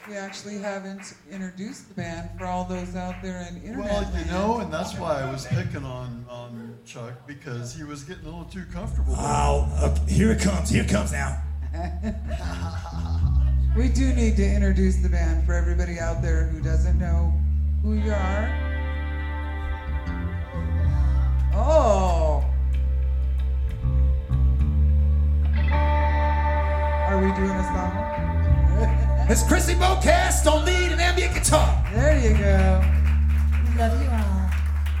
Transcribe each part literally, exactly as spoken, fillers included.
We actually haven't introduced the band for all those out there in internet Well, you land. know, and that's why I was picking on, on Chuck, because he was getting a little too comfortable. Oh, uh, here it comes. Here it comes now. We do need to introduce the band for everybody out there who doesn't know who you are. Oh. Are we doing a song? It's Chrissy Bocast on lead and ambient guitar. There you go. We love you all.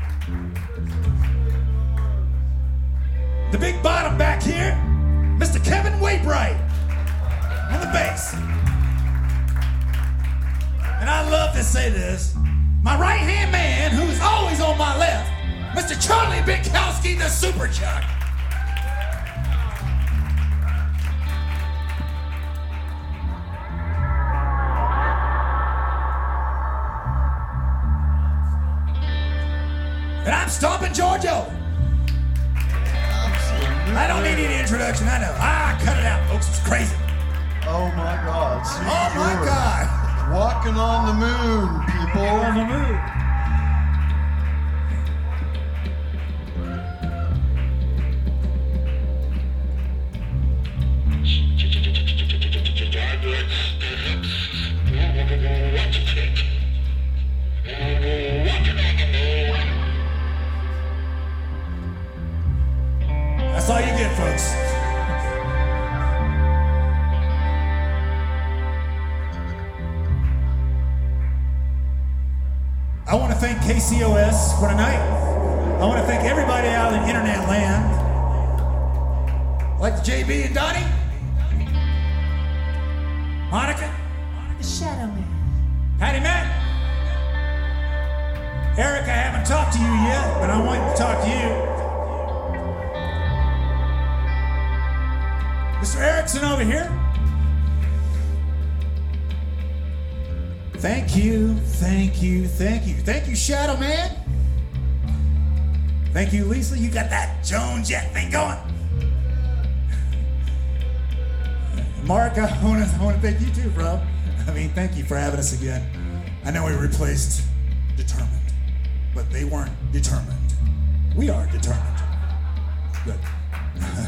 The big bottom back here, Mister Kevin Waybright on the bass. And I love to say this, my right-hand man, who's always on my left, Mister Charlie Binkowski, the Super Chuck. And I'm Stompin' George Owen. I don't need any introduction, I know. Ah, cut it out, folks, it's crazy. Oh my God. See, Oh my you're God. Walking on the moon, people. On the moon. That's all you get, folks. I want to thank K C O S for tonight. I want to thank everybody out in internet land. Like J B and Donnie. Monica. The Shadow Man. Patty Matt. Eric, I haven't talked to you yet, but I want to talk to you. Mister Erickson over here. Thank you, thank you, thank you. Thank you, Shadow Man. Thank you, Lisa. You got that Jones Jet thing going. Mark, I want to I want to thank you too, bro. I mean, thank you for having us again. I know we replaced Determined, but they weren't determined. We are determined. Good.